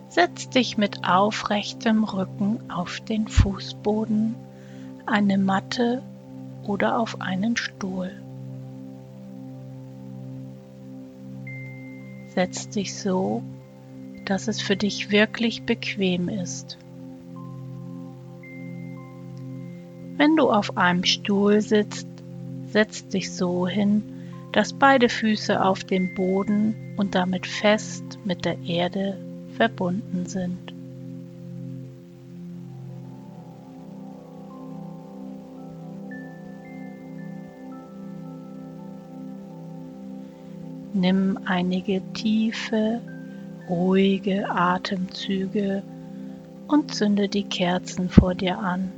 Setz dich mit aufrechtem Rücken auf den Fußboden, eine Matte oder auf einen Stuhl. Setz dich so, dass es für dich wirklich bequem ist. Wenn du auf einem Stuhl sitzt, setz dich so hin, dass beide Füße auf dem Boden und damit fest mit der Erde verbunden sind. Nimm einige tiefe, ruhige Atemzüge und zünde die Kerzen vor dir an.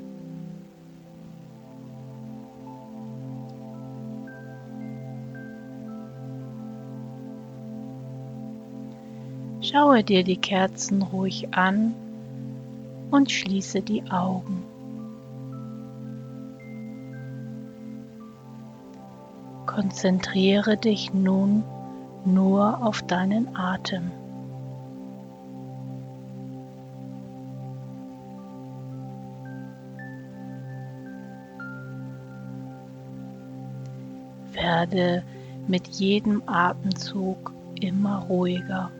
Schaue dir die Kerzen ruhig an und schließe die Augen. Konzentriere dich nun nur auf deinen Atem. Werde mit jedem Atemzug immer ruhiger.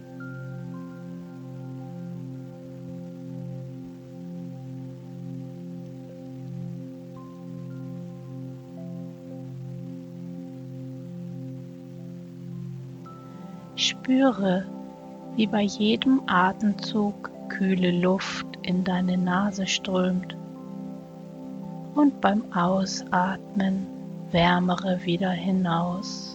Spüre, wie bei jedem Atemzug kühle Luft in deine Nase strömt und beim Ausatmen wärmere wieder hinaus.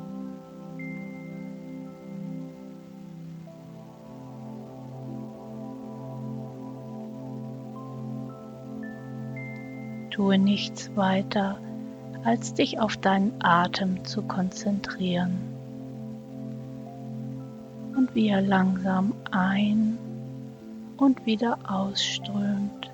Tue nichts weiter, als dich auf deinen Atem zu konzentrieren. Und wie er langsam ein- und wieder ausströmt.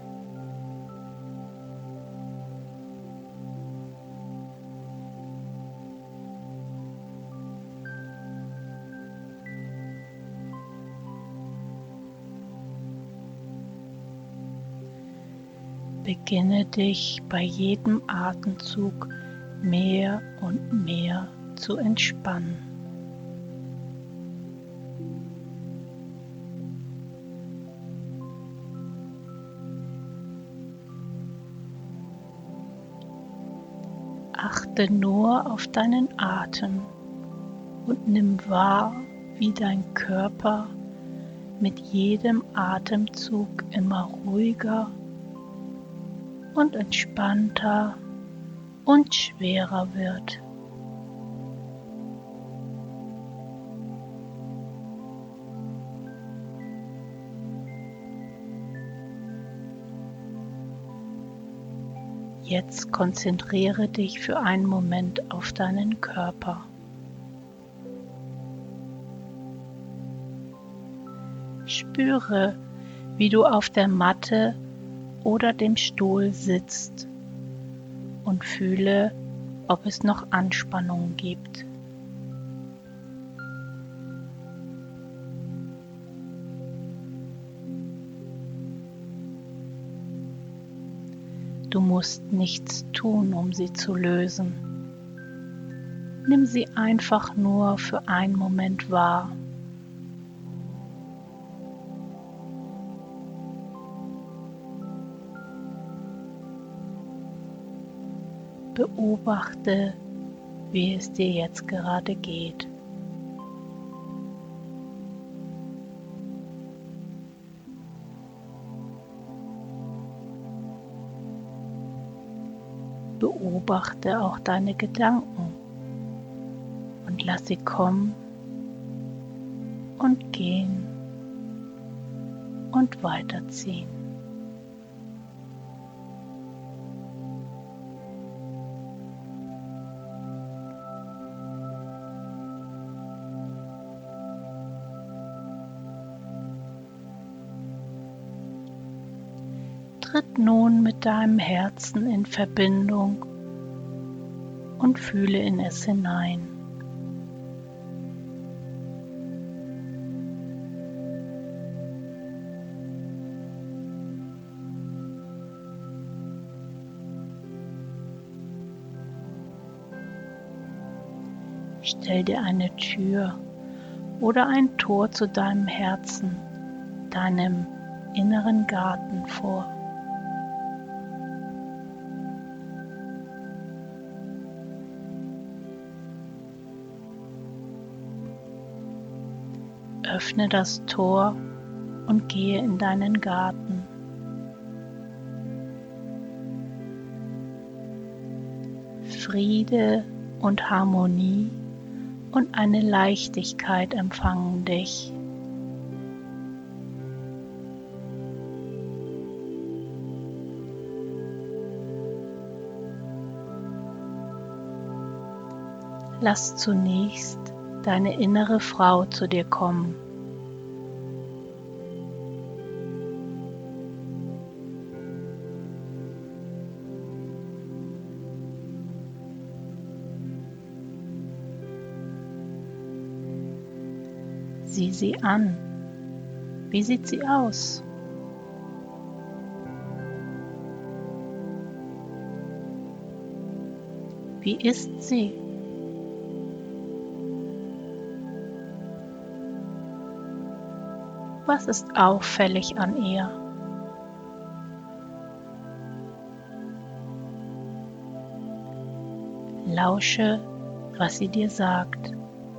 Beginne dich bei jedem Atemzug mehr und mehr zu entspannen. Achte nur auf deinen Atem und nimm wahr, wie dein Körper mit jedem Atemzug immer ruhiger und entspannter und schwerer wird. Jetzt konzentriere dich für einen Moment auf deinen Körper. Spüre, wie du auf der Matte oder dem Stuhl sitzt und fühle, ob es noch Anspannung gibt. Du musst nichts tun, um sie zu lösen. Nimm sie einfach nur für einen Moment wahr. Beobachte, wie es dir jetzt gerade geht. Beobachte auch deine Gedanken und lass sie kommen und gehen und weiterziehen. Tritt nun mit deinem Herzen in Verbindung und fühle in es hinein. Stell dir eine Tür oder ein Tor zu deinem Herzen, deinem inneren Garten vor. Öffne das Tor und gehe in deinen Garten. Friede und Harmonie und eine Leichtigkeit empfangen dich. Lass zunächst deine innere Frau zu dir kommen. Sieh sie an. Wie sieht sie aus? Wie ist sie? Was ist auffällig an ihr? Lausche, was sie dir sagt.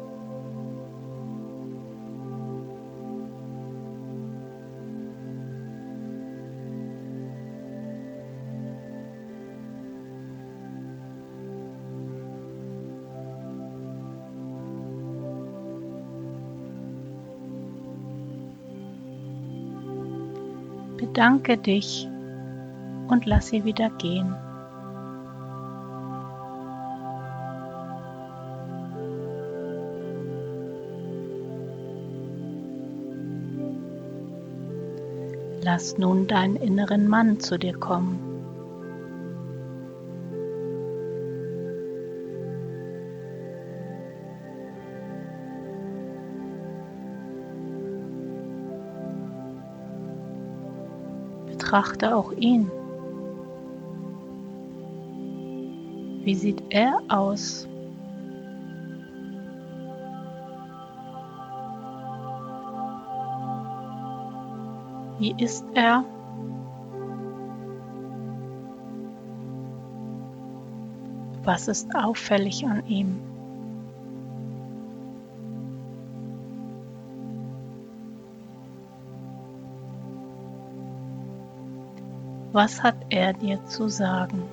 Bedanke dich und lass sie wieder gehen. Lass nun deinen inneren Mann zu dir kommen. Betrachte auch ihn. Wie sieht er aus? Wie ist er? Was ist auffällig an ihm? Was hat er dir zu sagen?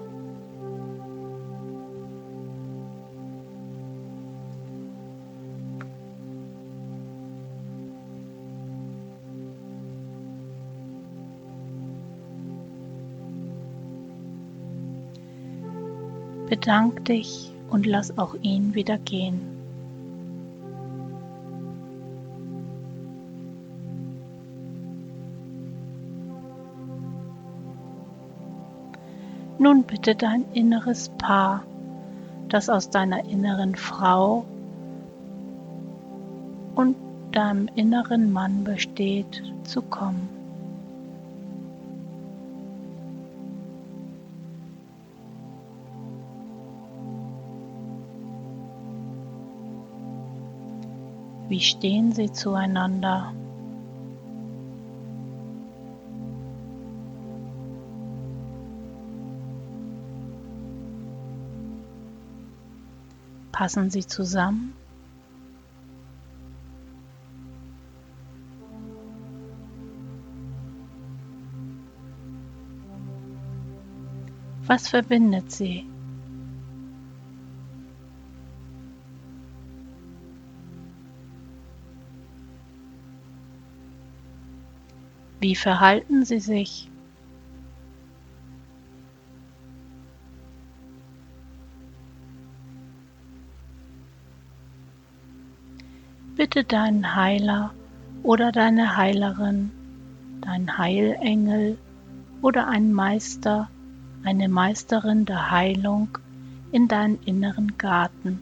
Bedank dich und lass auch ihn wieder gehen. Nun bitte dein inneres Paar, das aus deiner inneren Frau und deinem inneren Mann besteht, zu kommen. Wie stehen sie zueinander? Passen sie zusammen? Was verbindet sie? Wie verhalten sie sich? Bitte deinen Heiler oder deine Heilerin, deinen Heilengel oder einen Meister, eine Meisterin der Heilung in deinen inneren Garten.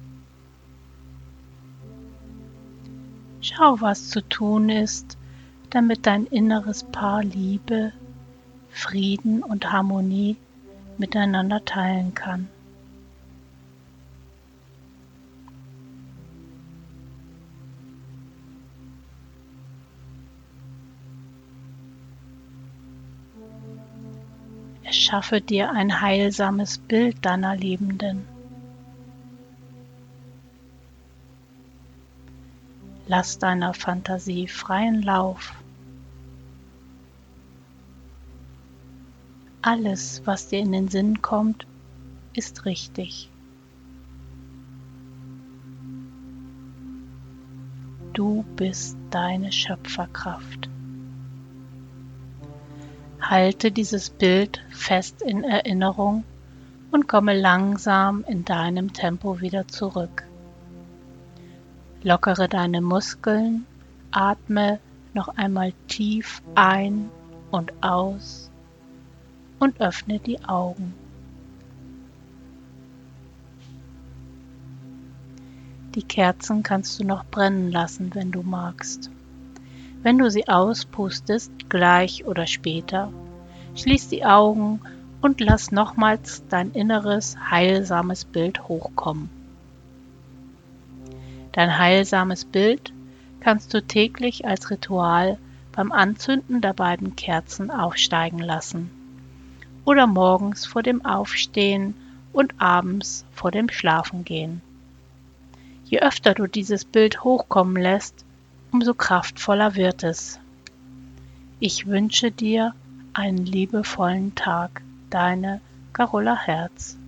Schau, was zu tun ist, damit dein inneres Paar Liebe, Frieden und Harmonie miteinander teilen kann. Erschaffe dir ein heilsames Bild deiner Liebenden. Lass deiner Fantasie freien Lauf. Alles, was dir in den Sinn kommt, ist richtig. Du bist deine Schöpferkraft. Halte dieses Bild fest in Erinnerung und komme langsam in deinem Tempo wieder zurück. Lockere deine Muskeln, atme noch einmal tief ein und aus und öffne die Augen. Die Kerzen kannst du noch brennen lassen, wenn du magst. Wenn du sie auspustest, gleich oder später, schließ die Augen und lass nochmals dein inneres, heilsames Bild hochkommen. Dein heilsames Bild kannst du täglich als Ritual beim Anzünden der beiden Kerzen aufsteigen lassen oder morgens vor dem Aufstehen und abends vor dem Schlafengehen. Je öfter du dieses Bild hochkommen lässt, umso kraftvoller wird es. Ich wünsche dir einen liebevollen Tag, deine Carola Herz.